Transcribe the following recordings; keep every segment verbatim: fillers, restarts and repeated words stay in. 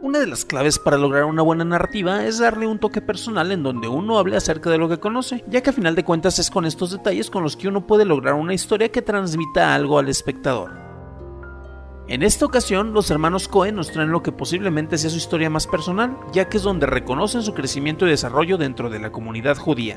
Una de las claves para lograr una buena narrativa es darle un toque personal en donde uno hable acerca de lo que conoce, ya que a final de cuentas es con estos detalles con los que uno puede lograr una historia que transmita algo al espectador. En esta ocasión, los hermanos Coen nos traen lo que posiblemente sea su historia más personal, ya que es donde reconocen su crecimiento y desarrollo dentro de la comunidad judía.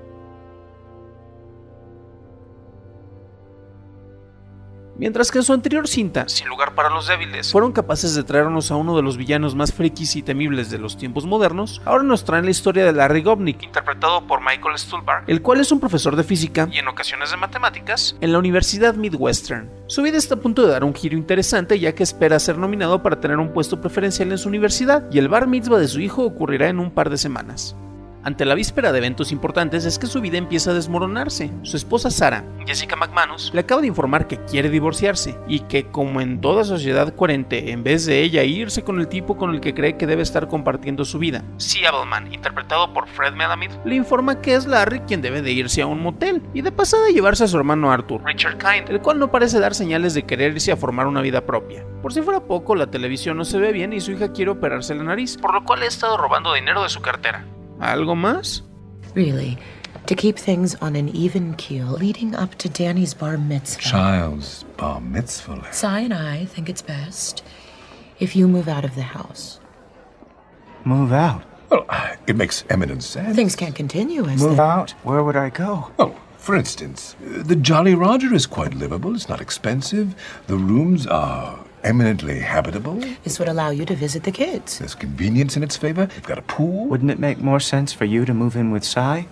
Mientras que en su anterior cinta, Sin lugar para los débiles, fueron capaces de traernos a uno de los villanos más frikis y temibles de los tiempos modernos, ahora nos traen la historia de Larry Gopnik, interpretado por Michael Stuhlbarg, el cual es un profesor de física y en ocasiones de matemáticas en la Universidad Midwestern. Su vida está a punto de dar un giro interesante, ya que espera ser nominado para tener un puesto preferencial en su universidad, y el bar mitzvah de su hijo ocurrirá en un par de semanas. Ante la víspera de eventos importantes es que su vida empieza a desmoronarse. Su esposa Sarah, Jessica McManus, le acaba de informar que quiere divorciarse y que, como en toda sociedad coherente, en vez de ella irse con el tipo con el que cree que debe estar compartiendo su vida, C. Abelman, interpretado por Fred Melamed, le informa que es Larry quien debe de irse a un motel y de pasada llevarse a su hermano Arthur, Richard Kind, el cual no parece dar señales de querer irse a formar una vida propia. Por si fuera poco, la televisión no se ve bien y su hija quiere operarse la nariz, por lo cual ha estado robando dinero de su cartera. ¿Algo más? Really, to keep things on an even keel leading up to Danny's bar mitzvah. Child's bar mitzvah. Cy and I think it's best if you move out of the house. Move out? Well, it makes eminent sense. Things can't continue as Move they... out? Where would I go? Oh, for instance, the Jolly Roger is quite livable. It's not expensive. The rooms are eminently habitable. This would allow you to visit the kids. There's convenience in its favor. You've got a pool. Wouldn't it make more sense for you to move in with Cy?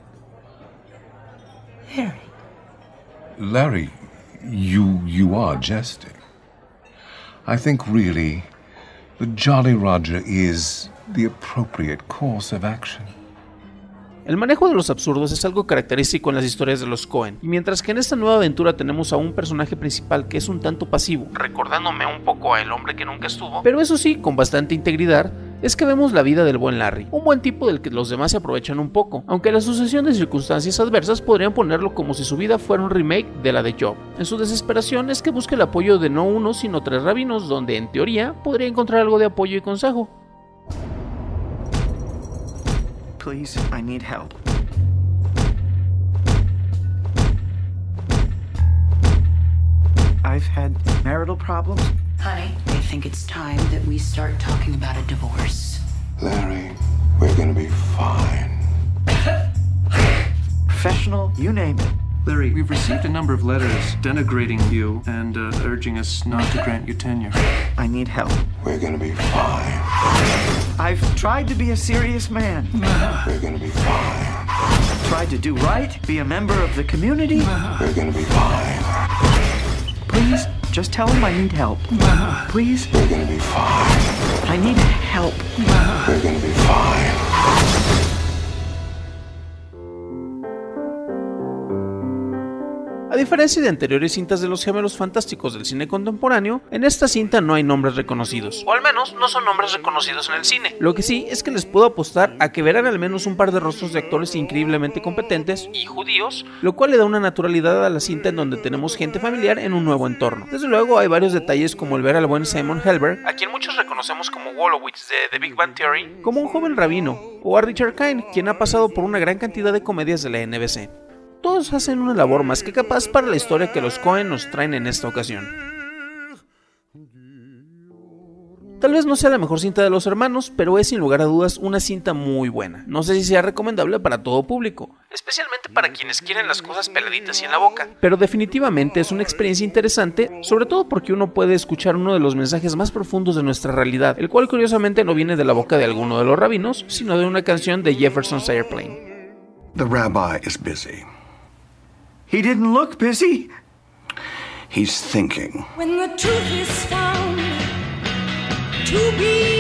Harry. Larry, you you are jesting. I think really the Jolly Roger is the appropriate course of action. El manejo de los absurdos es algo característico en las historias de los Coen, y mientras que en esta nueva aventura tenemos a un personaje principal que es un tanto pasivo, recordándome un poco a El hombre que nunca estuvo, pero eso sí, con bastante integridad, es que vemos la vida del buen Larry, un buen tipo del que los demás se aprovechan un poco, aunque la sucesión de circunstancias adversas podrían ponerlo como si su vida fuera un remake de la de Job. En su desesperación es que busca el apoyo de no uno sino tres rabinos, donde en teoría podría encontrar algo de apoyo y consejo. Please, I need help. I've had marital problems. Honey, I think it's time that we start talking about a divorce. Larry, we're gonna be fine. Professional, you name it. Larry, we've received a number of letters denigrating you and uh, urging us not to grant you tenure. I need help. We're gonna be fine. I've tried to be a serious man. We're gonna be fine. Tried to do right, be a member of the community. We're gonna be fine. Please, just tell him I need help. Please. We're gonna be fine. I need help. We're gonna be fine. A diferencia de anteriores cintas de los gemelos fantásticos del cine contemporáneo, en esta cinta no hay nombres reconocidos, o al menos no son nombres reconocidos en el cine. Lo que sí es que les puedo apostar a que verán al menos un par de rostros de actores increíblemente competentes y judíos, lo cual le da una naturalidad a la cinta en donde tenemos gente familiar en un nuevo entorno. Desde luego hay varios detalles como el ver al buen Simon Helberg, a quien muchos reconocemos como Wolowitz de The Big Bang Theory, como un joven rabino, o a Richard Kind, quien ha pasado por una gran cantidad de comedias de la N B C. Todos hacen una labor más que capaz para la historia que los Coen nos traen en esta ocasión. Tal vez no sea la mejor cinta de los hermanos, pero es sin lugar a dudas una cinta muy buena. No sé si sea recomendable para todo público, especialmente para quienes quieren las cosas peladitas y en la boca, pero definitivamente es una experiencia interesante, sobre todo porque uno puede escuchar uno de los mensajes más profundos de nuestra realidad, el cual curiosamente no viene de la boca de alguno de los rabinos, sino de una canción de Jefferson's Airplane. The rabbi is busy. He didn't look busy. He's thinking. When the truth is found to be